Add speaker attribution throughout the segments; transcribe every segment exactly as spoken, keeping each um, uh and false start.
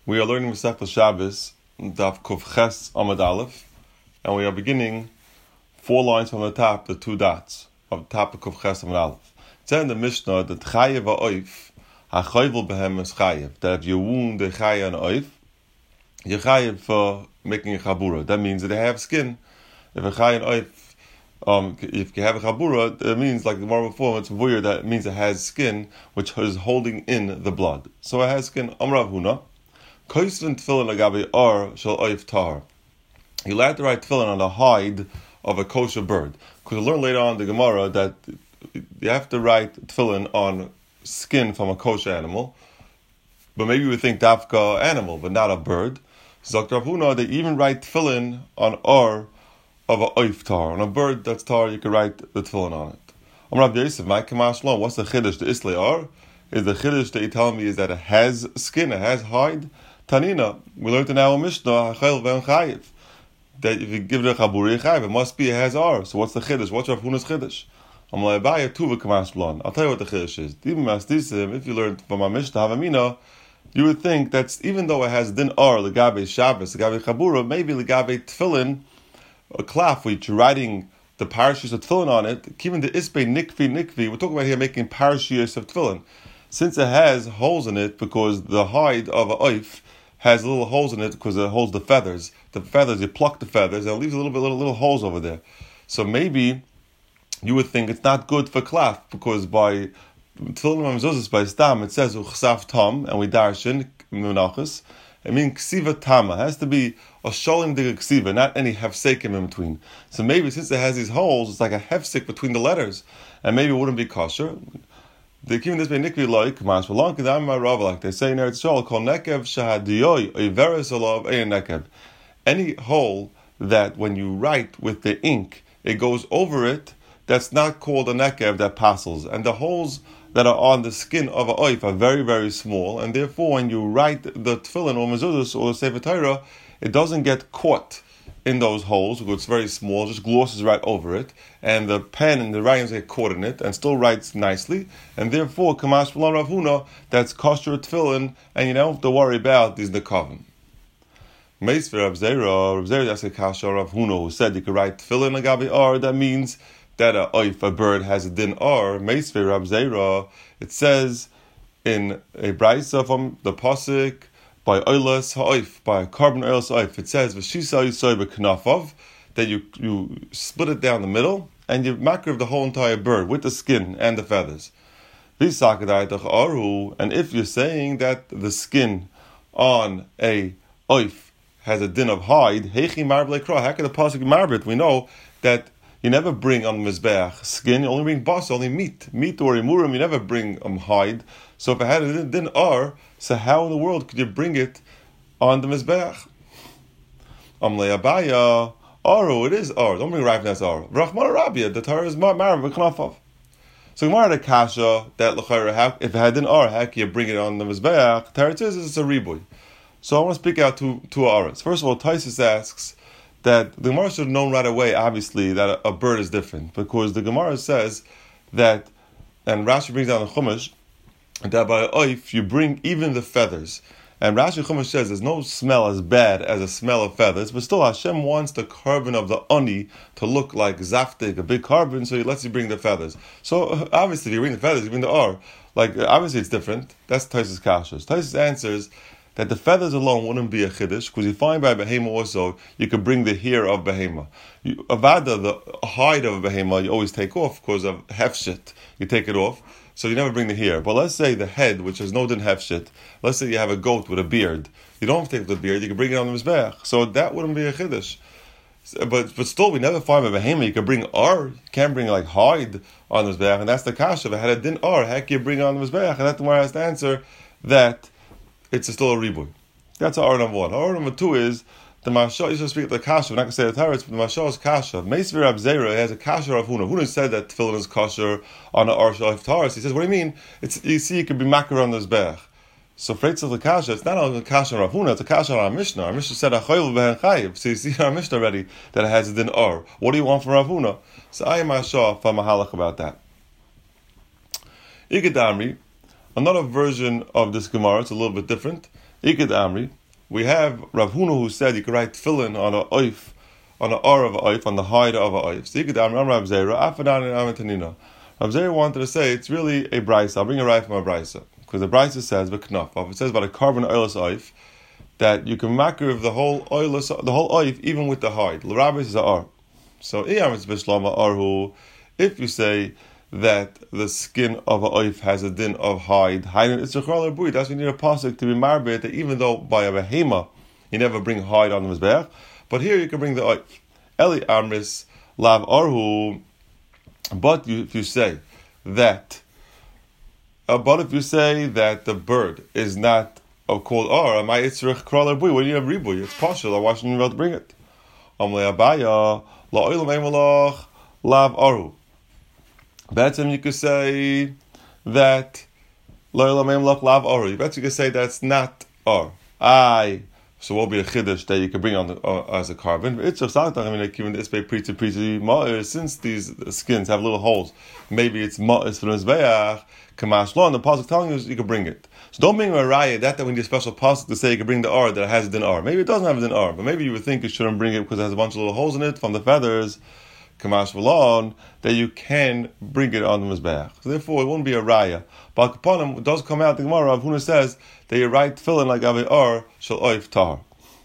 Speaker 1: We are learning Masechta Shabbos, Daf Kuf Ches Amud Aleph, and we are beginning four lines from the top, the two dots of the top of Kuf Ches Amud Aleph. It says in the Mishnah that Chayev ha'oif, ha'chayvel behem is Chayev, that if you wound the Chayev and oif, you're Chayev for making a Chabura. That means that they have skin. If a Chayev and oif, um, if you have a Chabura, it means, like the Gemara before, it's weird, that it means it has skin which is holding in the blood. So it has skin. Amrav Huna. Koisvin tefillin agabi ar shel oif tahar. You allowed to write tefillin on the hide of a kosher bird. Because we'll learn later on in the Gemara that you have to write tefillin on skin from a kosher animal. But maybe you would think dafka animal, but not a bird. So Doctor Huna, they even write tefillin on ar of a oif tahar. On a bird that's tahar, you can write the tefillin on it. Amrav Yosef, my kamash lo, what's the chiddush? The islay ar? Is the chiddush that you tell me is that it has skin, it has hide? Tanina, we learned in our Mishnah, that if you give it a chaburi chayiv, it must be it has ar. So what's the chiddush? What's Rav Huna's chiddush? I'm like, I'll tell you what the chiddush is. If you learned from our Mishnah Havamina, you would think that even though it has din ar, legabe Shabbos, legabe chabura, maybe legabe tefillin, a klaf, which you're writing the parashiyos of tefillin on it, even the ispe nikvi nikvi, we're talking about here making parashiyos of tefillin. Since it has holes in it, because the hide of a oif has little holes in it because it holds the feathers. The feathers, you pluck the feathers, and it leaves a little bit, little, little holes over there. So maybe you would think it's not good for klaf, because by tefillin mezuzos by stam it says uchsaf tam, and we darshin menachos. I mean ksiva tama, it has to be a sholim dig ksiva, not any hefsekim in between. So maybe since it has these holes, it's like a hefsek between the letters, and maybe it wouldn't be kosher. They keep this by nikvi like mas long kedam my rav, like they say in Eretz Yisrael, kol nekev shahadiyoy iveres alav ein nekev. Any hole that when you write with the ink it goes over it, that's not called a nekev that passes. And the holes that are on the skin of a oif are very very small, and therefore when you write the tefillin or mezuzos or the sefer Torah, it doesn't get caught in those holes because it's very small, just glosses right over it, and the pen and the writings get caught in it and still writes nicely, and therefore kamash b'lan Rav Huna, that's kosher tefillin, and you don't have to worry about these nekavim. Meis for Rav Zera, Rav Zera, that's a kasha Rav Huna, who said you could write tefillin agabi ar, that means that a oif, a bird, has a din ar. Meis for Rav Zera, it says in a brayso from the pasuk, by oilas ha'oif, by carbon oilas ha'oif, it says v'shisa yisoy b'knafav, that you you split it down the middle and you makriv the whole entire bird with the skin and the feathers. And if you're saying that the skin on a oif has a din of hide, heichi marble kra, how can the pasuk marbit? We know that you never bring on the mizbeach skin, you only bring bas, only meat, meat or imurim. You never bring um hide. So if it had a din ar, so how in the world could you bring it on the mizbeach? Am le'abaya aru, it is ar. Don't bring ripe as ar. Rachmana Rabia, the Torah is marav v'knafav. So Gemara the kasha that l'chayra, if it had din ar, how can you bring it on the mizbeach? Teretz is it's a riboy. So I want to speak out two two aras. First of all, Taisus asks that the Gemara should have known right away, obviously, that a, a bird is different, because the Gemara says that, and Rashi brings down the Chumash, that by oif you bring even the feathers. And Rashi Chumash says there's no smell as bad as a smell of feathers, but still Hashem wants the carbon of the ani to look like zaftig, a big carbon, so he lets you bring the feathers. So obviously if you bring the feathers, you bring the ar. Like, obviously it's different. That's Taisus Kashas. Taisus answers that the feathers alone wouldn't be a chiddush, because you find by behema also, you could bring the hair of behema. You, avada, the hide of a behema, you always take off, because of hefshit, you take it off, so you never bring the hair. But let's say the head, which has no din hefshit, let's say you have a goat with a beard, you don't have to take the beard, you can bring it on the mizbeach, so that wouldn't be a chiddush. But but still, we never find by behema, you can bring ar, you can't bring like hide on the mizbeach, and that's the kasha. If it had a din ar, how can you bring it on the mizbeach? And that's the one has to answer that it's still a riboy. That's our number one. Our number two is the Mashal. You should speak the kasha. We're not going to say the Taretz, but the Mashal is kasha. Meisvir Rav Zera has a kasha of Huna. Huna said that tefillin is kosher on an arshal of Taretz. He says, what do you mean? It's you see, it could be makar on this bech. So Freitz of the kasha, it's not only a kasha on Rav Huna, it's a kasha on our Mishnah. Our Mishnah said achayil behen chayiv. So you see in our Mishnah already that it has a din ar. What do you want from Rav Huna? So I am Mashal from a halach about that. Ikadamri. Another version of this Gemara, it's a little bit different. Iked Amri, we have Rav Huna who said you could write tefillin on a oif, on the ar of a oif, on the hide of a oif. So Iked Amri, I'm Rav Zera, Afadan and Amatanina. Rav Zera wanted to say it's really a brisa. I'll bring a right from a brisa. Because the brisa says, V'knaf, it says about a carbon oilus oif, that you can makriv the whole oilus, the whole oif, even with the hide. L'rabbi is a ar. So, if you say that the skin of a oif has a din of hide, it's a chral bui. That's when you need a pasuk to be marbet, that even though by a behema you never bring hide on the mizbeach, but here you can bring the oif. Eli amris lav arhu. But you, if you say that, uh, but if you say that the bird is not uh, called ar, my itzrich chral bui. When you have ribui, it's partial. I wasn't even able to bring it. Amle abaya. Lav aru. Betzim you could say that lav aru. Betzim you could say that's not ar. I. So what will be a chiddush that you can bring on the, uh, as a carbon? It's just I mean, like even this pretty pretty since these skins have little holes, maybe it's ma'is for the mizbeach. Kamash lo, and the pasuk telling you you can bring it. So don't bring a raya that that we need a special pasuk to say you can bring the ar that it has a din ar. Maybe it doesn't have a din ar, but maybe you would think you shouldn't bring it because it has a bunch of little holes in it from the feathers. Kamash lo, that you can bring it on the mizbeach. So therefore, it won't be a raya. But Kapanim, it does come out the Gemara. Rav Huna says that you write tefillin like ave ar shel oif tahar.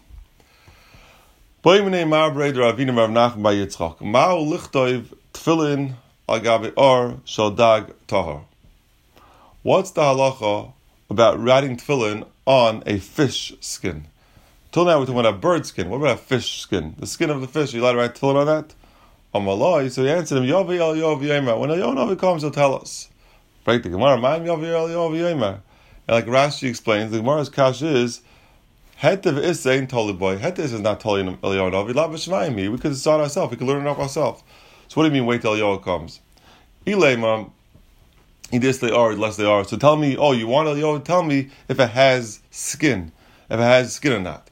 Speaker 1: Boimnei marbrei Ravina Rav Nachman by Yitzchak. Ma'u lichtoiv tefillin like ave ar shel dag tahar. What's the halacha about writing tefillin on a fish skin? Till now we're talking about a bird skin. What about a fish skin? The skin of the fish, are you allowed to write tefillin on that? Amalai, so he answered him, Yavi el Yavi Yemer. When a Yonavi comes, he'll tell us. Break the Gemara, Ma'am Yavi el Yavi Yemer. And like Rashi explains, the Gemara's kash is, Hetev is saying Toli boy. Hetev is not Toli el Yonavi, La Vishmayim. We could decide ourselves, we could learn it up ourselves. So what do you mean wait till Yonavi comes? Ilema, he did they are, less they are. So tell me, oh, you want Yonavi? Tell me if it has skin. If it has skin or not.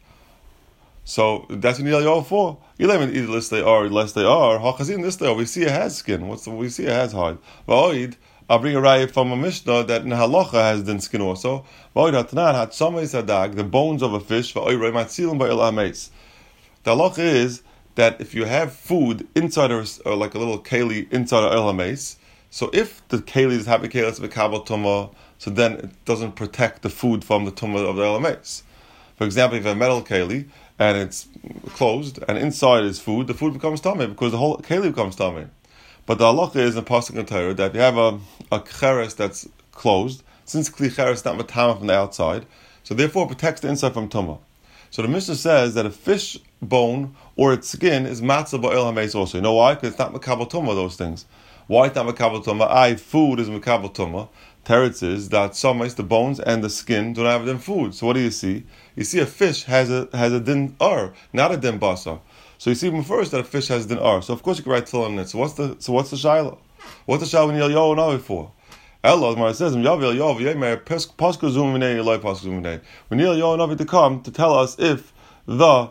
Speaker 1: So that's what you need Yonavi for. Ilema, either less they are, less they are. Hachazin, this they we see it has skin. What's the, we see it has hide. Va'oid, I'll bring a raya from a Mishnah that in halacha has din skin also. Va'oid hatanan had samei sadag, the bones of a fish. Va'oid matzilim ba'il ameis. The halacha is that if you have food inside or, or like a little keli inside of el hameis, so if the keli is having keli of a kabel tumah, so then it doesn't protect the food from the tumah of the el hameis. For example, if you have a metal keli and it's closed and inside is food, the food becomes tummy because the whole keli becomes tummy. But the halacha is in pasuk and Torah that if you have a a cheres that's closed, since kli cheres is not matama from the outside, so therefore it protects the inside from tumah. So the Mishnah says that a fish bone or its skin is matzah ba'il hameis also. You know why? Because it's not makabel tumah, those things. Why it's not makabel tumah? I food is makabel tumah. Teretz is that some the bones and the skin don't have them food. So what do you see? You see a fish has a has a din ar, not a din basar. So you see from first that a fish has din ar. So of course you can write tefillin on it. So what's the so what's the shaila? What's the shaila when you're yo no for? Ella, Gemara says, "Yavi Yavi Yemer Pasku Zuminei Eloi Pasku Zuminei." We need Yo Navi to come to tell us if the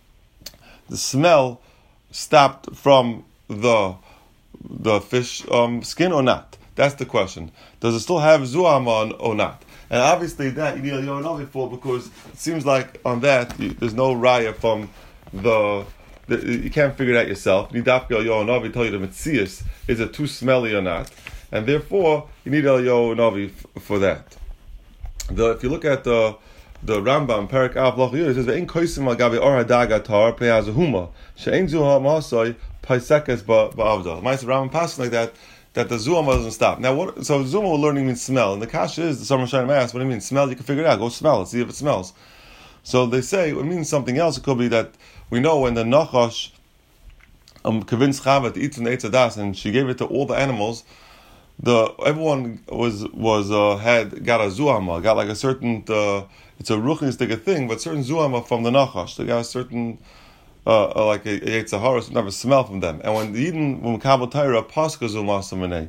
Speaker 1: the smell stopped from the the fish um, skin or not. That's the question. Does it still have zuam on or not? And obviously that you need Yo Navi for because it seems like on that you, there's no raya from the. The, you can't figure it out yourself. You need Dafka Yo Navi tell you the Metzias is it too smelly or not. And therefore, you need El Yo Navi f- for that. The, if you look at the the Rambam, Perak Av Loch Yud, it says, "Ve'in koisim al gavi or hadaga tar pei hazahuma she'ein zuha ma'asoi paisekes ba'avda." The Ma'aser Rambam passes like that, that the zuhama doesn't stop. Now, what? So zuhama we're learning means smell, and the kasha is the Summer Shine Mass. What do you mean smell? You can figure it out. Go smell it, see if it smells. So they say it means something else. It could be that we know when the Nachash um, convinced Chava to eat from the Eitz Hadas, and she gave it to all the animals. The everyone was was uh, had got a zuhama, got like a certain uh, it's a ruchnistic thing, but certain zuhama from the nachash. They got a certain uh, uh, like a yitzhahara, so never smell from them. And when the Eden when Kabbalah Torah pascha zumasamene,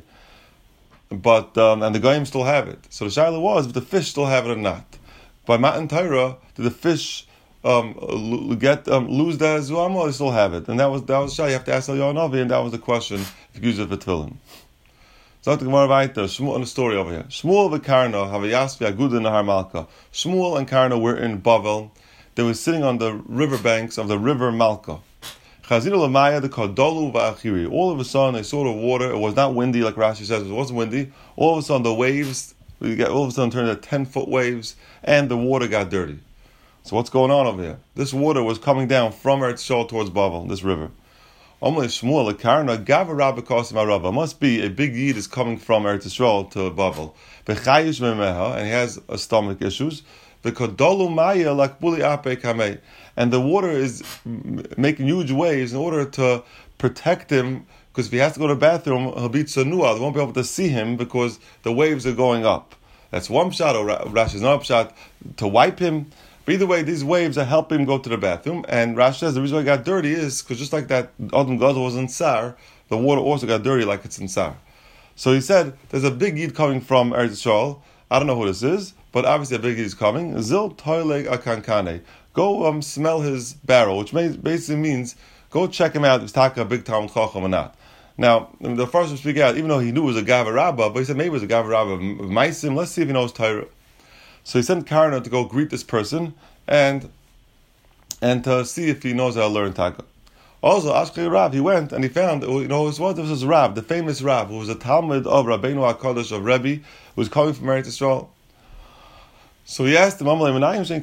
Speaker 1: but um, and the goyim still have it. So the shaila was if the fish still have it or not. By Matan Torah, did the fish um, get um, lose the zuhama or they still have it? And that was that was shaila. You have to ask El Yonavi, and that was the question if you use it for tefillin. So the Gemara weiter, Shmuel, on the story over here. Shmuel and Karna have a yasvi aguda nahar Malka. Shmuel and Karna were in Bavel. They were sitting on the river banks of the river Malka. Chaziru l'maya the kadolu va'achiri. All of a sudden they saw the water. It was not windy like Rashi says. It wasn't windy. All of a sudden the waves, we got, all of a sudden turned into ten foot waves, and the water got dirty. So what's going on over here? This water was coming down from Eretz Yisrael towards Bavel, this river. Shmuel Karna Gavarabba Kosim Arabba. Must be a big yid is coming from Eretz Yisrael to Bavel. Bechayish memeha, and he has a stomach issues. Bekodolu maya lakbuli ape kamei, and the water is making huge waves in order to protect him. Because if he has to go to the bathroom, he'll be tsanua. They won't be able to see him because the waves are going up. That's one shot. Or Rashi's another shot to wipe him. But either way, these waves are helping him go to the bathroom. And Rashi says the reason why it got dirty is because just like that Adam Gadol was in Sar, the water also got dirty like it's in Sar. So he said, there's a big yid coming from Eretz Yisrael. I don't know who this is, but obviously a big yid is coming. Zil toileg akankane. Go um, smell his barrel, which basically means go check him out if he's talking a big Talmud Chacham or not. Now, the first to speak out, even though he knew it was a Gavar Rabbah, but he said maybe it was a Gavar Rabbah of Maisim. Let's see if he knows Torah. So he sent Karna to go greet this person and and to see if he knows how to learn Taka. Also, Ashkei Rav, he went and he found, you know, this was, this was Rav, the famous Rav, who was a Talmud of Rabbeinu HaKadosh of Rebbe, who was coming from Eretz Yisrael. So he asked him, how do you know you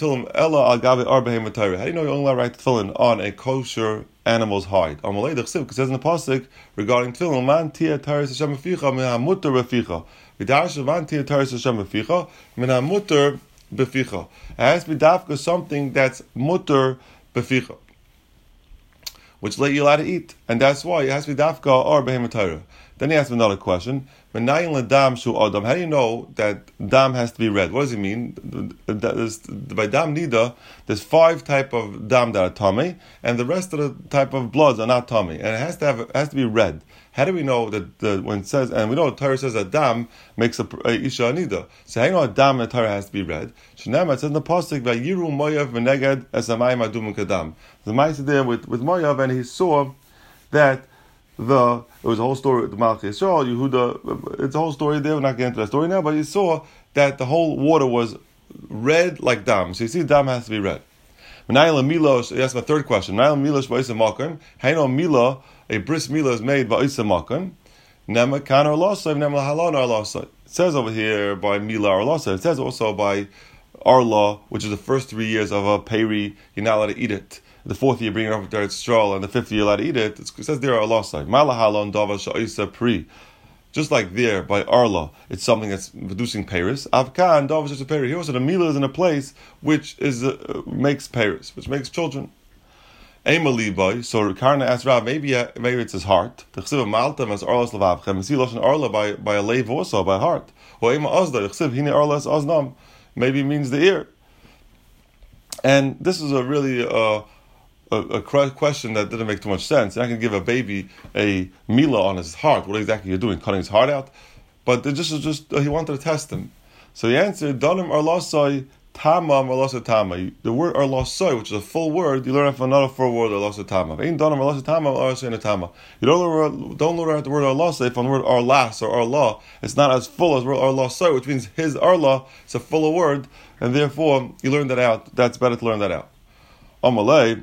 Speaker 1: only write tefillin on a kosher animal's hide? It says in the pasuk regarding tefillin, man tia taris Hashem beficha min hamuter beficha. V'dash man tia taris Hashem beficha min hamuter beficha. It has to be dafka something that's muter beficha, which let you allowed to eat, and that's why it has to be dafka or behemoth Torah. Then he asked him another question. How do you know that dam has to be red? What does he mean? By dam nida, there's five type of dam that are tummy, and the rest of the type of bloods are not tummy, and it has to have it has to be red. How do we know that the, when it says, and we know the Torah says that dam makes a, a isha nida. So how do you know a dam in the Torah has to be red? Shnema, it says in the pasuk vayiru moyav v'neged esamayim adum kadam. The mice there with with Moav, and he saw that. The it was a whole story with the Malchi Yisrael, Yehuda. It's a whole story there. We're not getting into that story now, but you saw that the whole water was red like dam. So you see, dam has to be red. Menayel milosh. That's my third question. Menayel milosh ba'isa makom. How you know mila, a bris mila is made ba'isa makom? Nema kan or losay, nema halon or losay. It says over here by mila or losay. It says also by arla, which is the first three years of a peri. You're not allowed to eat it. The fourth year, bring it up to Eretz Yisrael, and the fifth year, allowed to eat it. It says there, Allah side. Malahalon dava sha'isa pri. Just like there, by Arla, it's something that's producing Paris. Avkan dava sha'isa peri. Here also, the Mila is in a place which is uh, makes Paris, which makes children. Emali boy. So Karna asked Rav, maybe uh, maybe it's his heart. The chsiv maltam as Arla slavavchem. And see loshen Arla by by a lave also by heart. Or ema azda. The chsiv hine Arla as aznam. Maybe it means the ear. And this is a really uh, A, a question that didn't make too much sense. You're not going to give a baby a mila on his heart. What exactly are you doing? Cutting his heart out? But it just, just uh, he wanted to test him. So he answered, Dalim arlasai tamam arlasai tama. The word arlasai, which is a full word, you learn from another full word, arlasai tama. Ain't dalim arlasai tama arlasai tama. You don't learn, don't learn the word arlasai from the word arlas or arla. It's not as full as the word arlasai, which means his arla. It's a fuller word, and therefore you learn that out. That's better to learn that out. Amalei.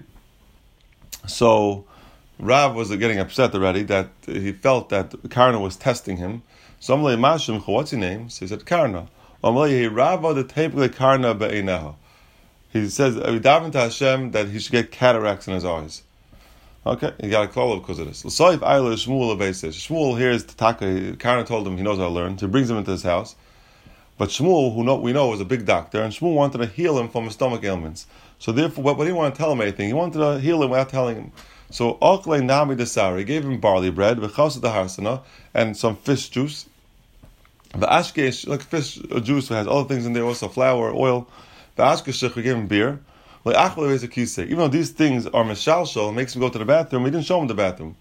Speaker 1: So Rav was getting upset already that he felt that Karna was testing him. So Amalei Mashim, what's his name? So he said Karna. Amalei Rava the Tepele Karna be'eneha. He says Daven to Hashem that he should get cataracts in his eyes. Okay, he got a call because of this. L'soif Ayla Shmuel says Shmuel hears Taka. Karna told him he knows how to learn, so he brings him into his house. But Shmuel, who know, we know was a big doctor, and Shmuel wanted to heal him from his stomach ailments. So therefore, but he didn't want to tell him anything. He wanted to heal him without telling him. So Ochle Nami Desari, he gave him barley bread, v'chasa daharsana, and some fish juice. The Ashkesh, like fish juice, has other things in there, also flour, oil. The Ashkesh, we gave him beer. Even though these things are mishalshal, it makes him go to the bathroom, he didn't show him the bathroom.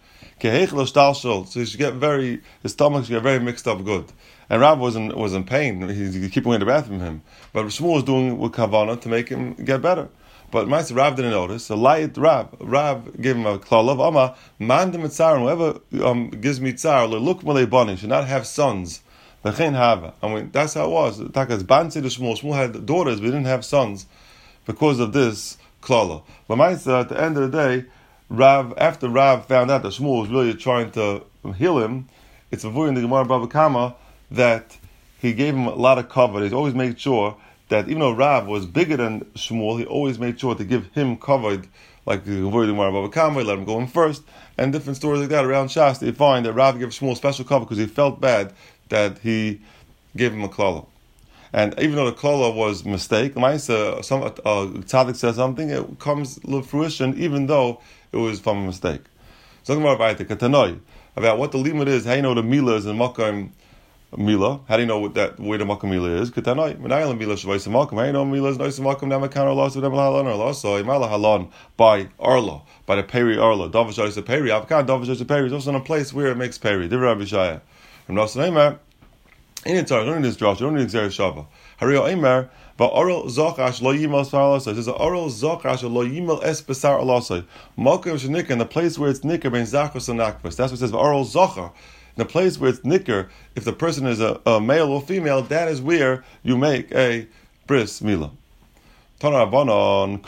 Speaker 1: So he should get very, his stomach should get very mixed up good. And Rav was in, was in pain, he's keeping away in the bathroom from him. But Shmuel was doing with Kavanah to make him get better. But Ma'aseh Rav didn't notice. So Layit Rav, Rav gave him a klalav. Ama man mitzar, whoever um, gives me tzar, look malei bani, should not have sons. V'chein hava. I mean, that's how it was. Takas Bansi to Shmuel. Shmuel had daughters, but he didn't have sons because of this klala. But Ma'aseh, at the end of the day, Rav, after Rav found out that Shmuel was really trying to heal him, it's avoiding the Gemara Bava Kama that he gave him a lot of cover. He's always made sure that even though Rav was bigger than Shmuel, he always made sure to give him covered, like the avoiding the Gemara Bava Kama, let him go in first, and different stories like that around Shas. They find that Rav gave Shmuel special cover because he felt bad that he gave him a klala. And even though the klala was a mistake, Ma'aseh, some uh, tzaddik says something, it comes to fruition even though it was from a mistake. So talking about Katanoi, about what the limit is, how you know the mila is in Makkah Mila, how do you know what that where the Makkah Mila is? Katanoi, Menayel Mila Shavais Makkah, how you know Mila is nice Makkah, Namakan or loss of them halon or loss, so Imala halon by Arla, by the Peri Arla, Davash is a Peri, Avkan, Davash is a Peri, is also in a place where it makes Peri. Divra Abishaya. From Nasanema, in it, sorry, don't need this Josh, don't need Xer Shava. Hario Eimer, but oral Zochash lo yimal sar alasai. There's an oral Zochash lo yimal es besar alasai. Malkim shenikar, in the place where it's nikar, ben zachos and nakbas. That's what it says, oral Zochar. In the place where it's nikar, if the person is a, a male or female, that is where you make a bris mila. You have to write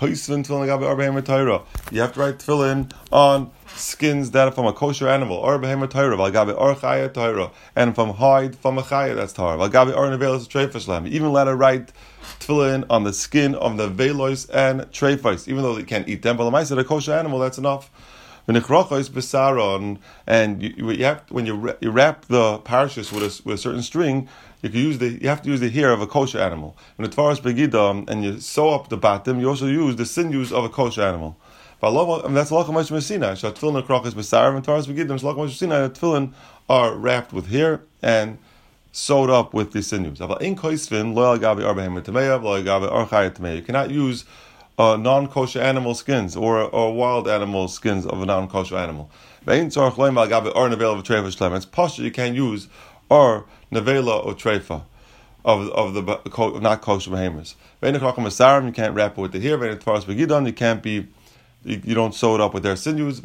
Speaker 1: tefillin on skins that are from a kosher animal, or behemoth Torah, or chaya Torah, and from hide from a chaya that's Torah. Even let her write tefillin on the skin of the velos and treifos, even though they can't eat them. But the said a kosher animal, that's enough. And you, you have when you you wrap the parashas with a, with a certain string, you can use the you have to use the hair of a kosher animal. When the tvaras begidam and you sew up the bottom, you also use the sinews of a kosher animal. And that's lacham meshmesina. Tefillin krachas besarim and tvaras begidam. Lacham meshmesina. Tefillin are wrapped with hair and sewed up with the sinews. You cannot use Uh, non-kosher animal skins or or wild animal skins of a non-kosher animal. It's pasha you can't use or nevela or treifa of of the not kosher behemoths. You can't wrap it with the hair. You can't be you, you don't sew it up with their sinews.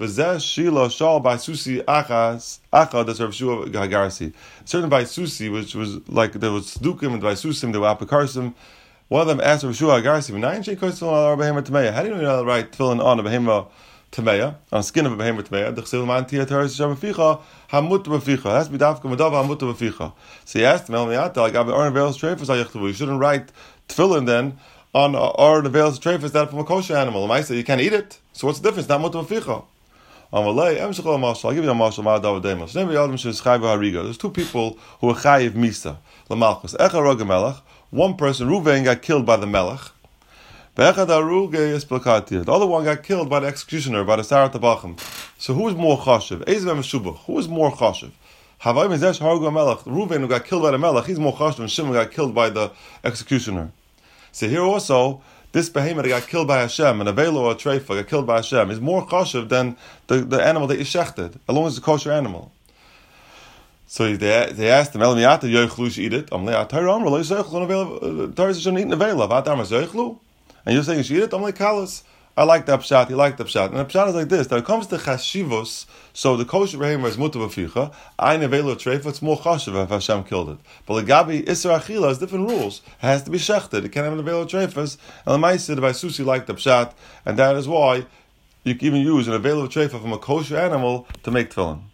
Speaker 1: Certain by Susi, which was like there was Dukim and by Susim, there were Apikarsim. One of them asked Rav Shua Agarsi, how do you know you're right tefillin on a behemah tameya, on the skin of a behemah tameya? The chsil man tia teres shamaficha hamut b'ficha. It has to be dafka medava hamut b'ficha. So he asked him, El Miyata, like Abba Or Nevelos Treifus ayechtavu. You shouldn't write tefillin then on Or Nevelos Treifus that from a kosher animal. And I say you can't eat it. So what's the difference? Not mut b'ficha. I'll give you a mashal. There's two people who are chayiv misa. Lamalchus echa roga melech. One person, Ruvain, got killed by the melech. The other one got killed by the executioner, by the Sarat Tabachim. So who is more chashiv? Who is more chashiv? Ruvain, who got killed by the melech, he's more chashiv, and Shimon got killed by the executioner. So here also, this behemoth that got killed by Hashem, and a velo or a treifa got killed by Hashem, is more chashiv than the, the animal that you shechted, as long as it's a kosher animal. So they, they asked him, El Miyata, yoichlu she eat it? I'm like, Torah Amr, lo yoichlu nevela, Torah shouldn't eat nevela, Vat Amr yoichlu? And you're saying she eat it? I'm like, Kalas. I like the pshat, he liked the pshat. And the pshat is like this, that it comes to chashivos, so the kosher behemoth is mutar b'ficha, I nevela treifa, it's more chashiv if Hashem killed it. But the gabi, Isra Achila has different rules. It has to be shechted, it can't have nevela treifas, and the Maisa, the Vaisusi liked the pshat, and that is why you can even use an nevela treifa from a kosher animal to make tefillin.